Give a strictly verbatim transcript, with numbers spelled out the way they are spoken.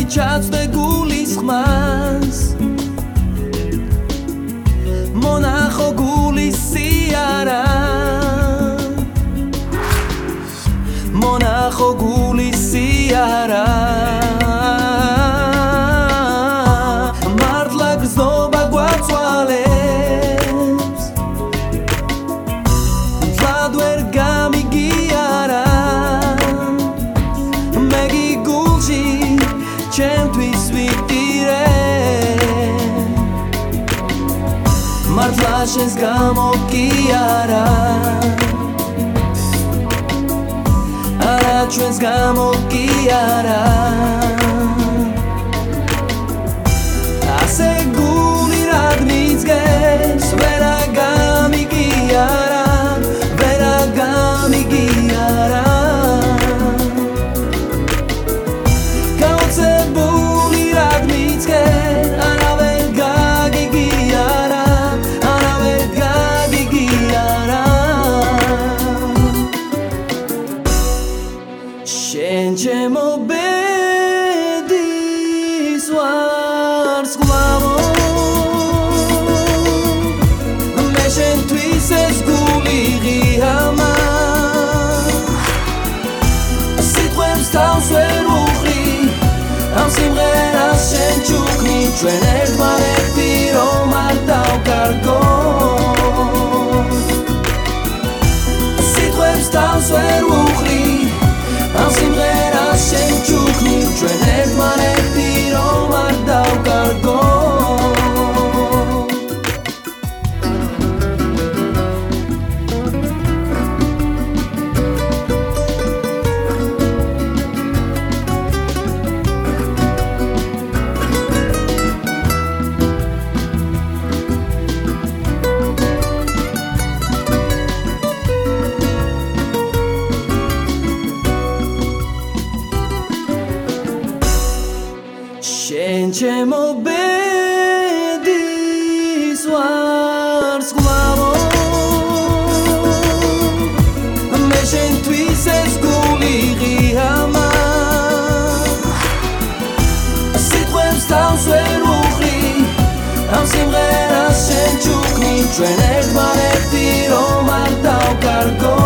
თავი ჩაწვდე გულის ხმას მონახო გულის სიარა მონახო გულის სიარა მართლა გზნობა გვაწვალებს მძლად ვერ გამიგიარა მეგი გულში ჩემთვის ვიტირე მართლა შენს გამო კი არა არა ჩვენს გამო კი არა ასე გული რად მიწგეს ვერა გამიგიარა ვერა გამიგიარა გაუცებული რად მიწგეს არავენ გაგიგიარა არავენ გაგიგიარა შენ ჩემო ბედის ვარსკვლავო მე შენთვის ეს გული ღიამა სიტყვებს თავს ვერ უხრი ამ სიმღერას შენ ჩუქნი ჩვენ ერთმანეთი რომ არ დავკარგოთ სიტყვებს თავს ვერ უხრი ამ სიმღერას შენ ჩუქნი ჩვენ ერთმანეთი რომ არ დავკარგოთ შენ ჩემო ბედის ვარსკვლავო მე შენთვის ეს გული ღიამა სიტყვებს თავს ვერ უხრი ამ სიმღერას შენ ჩუქნი ჩვენ ერთმანეთი რომ არ დავკარგოთ